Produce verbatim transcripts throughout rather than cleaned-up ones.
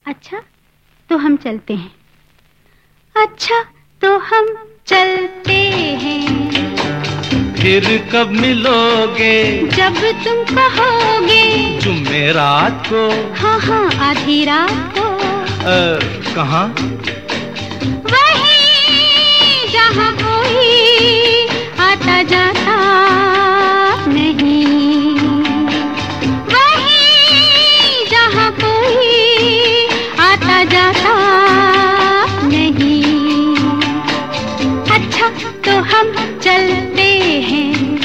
अच्छा तो हम चलते हैं। अच्छा तो हम चलते हैं। फिर कब मिलोगे? जब तुम कहोगे। जुमेरात को? हाँ हाँ आधी रात को। आ, कहाँ? वहीं जहाँ कोई आता जाता नहीं। वहीं जहाँ कोई आता जाता नहीं। अच्छा तो हम चलते हैं।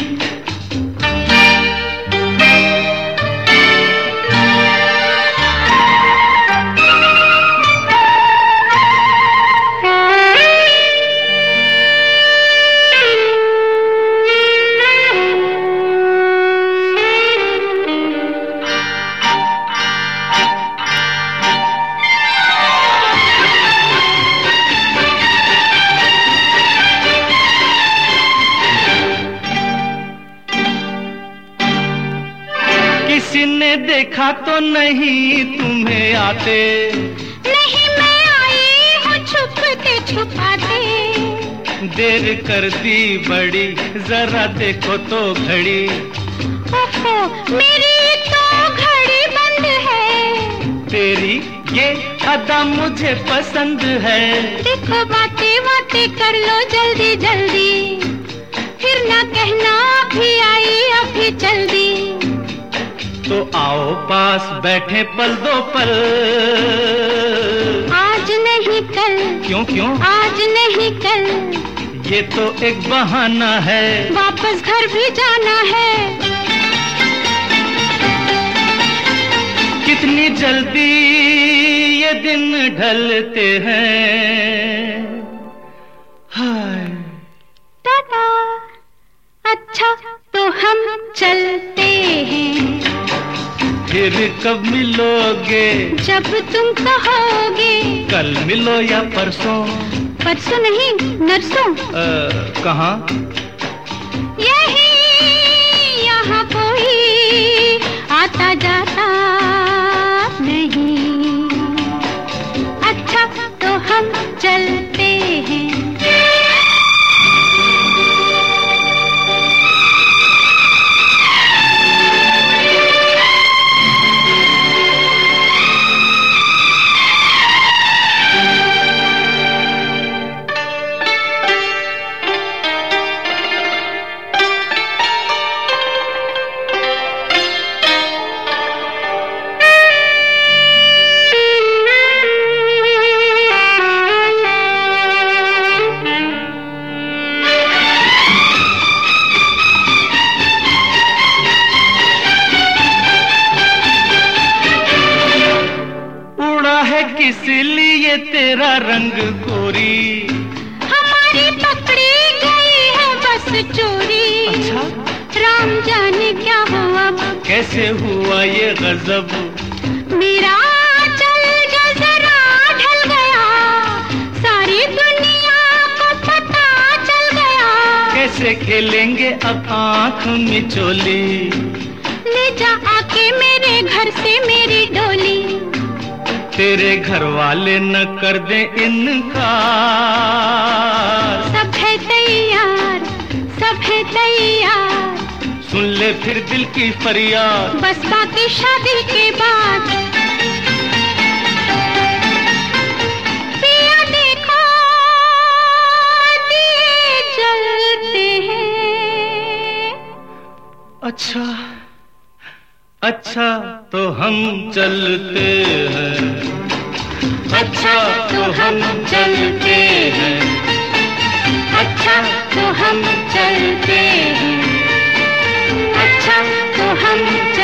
किसी ने देखा तो नहीं तुम्हें आते? नहीं मैं आई हूँ छुपते छुपाते। देर कर दी बड़ी, जरा देखो तो घड़ी। ओहो मेरी तो घड़ी बंद है। तेरी ये अदा मुझे पसंद है। देखो बातें बातें कर लो जल्दी जल्दी। फिर ना कहना अभी आई अभी चल दी। तो आओ पास बैठे पल दो पल। आज नहीं कल। क्यों क्यों? आज नहीं कल। ये तो एक बहाना है। वापस घर भी जाना है। कितनी जल्दी ये दिन ढलते हैं। हाय टाटा। अच्छा तो हम चलते हैं। फिर कब मिलोगे? जब तुम कहोगे। कल मिलो या परसों? परसों नहीं नरसों। आ, कहाँ? यही यहाँ कोई आता जाता नहीं। अच्छा तो हम चलते हैं। किस लिए तेरा रंग गोरी? हमारी पकड़ी गई है बस चोरी। अच्छा? राम जाने क्या हुआ। कैसे हुआ ये गजब? मेरा चल जो जरा ढल गया। सारी दुनिया को पता चल गया। कैसे खेलेंगे अब आँख मिचोली? ले जा आके मेरे घर से मेरी डोली। तेरे घर वाले न कर दे इनकार। सब है तैयार सब है तैयार। सुन ले फिर दिल की फरियाद। बस बाकी शादी के बाद। पिया देखो दिए जलते हैं। अच्छा अच्छा तो हम चलते हैं। अच्छा तो हम चलते हैं। अच्छा तो हम चलते हैं। अच्छा तो हम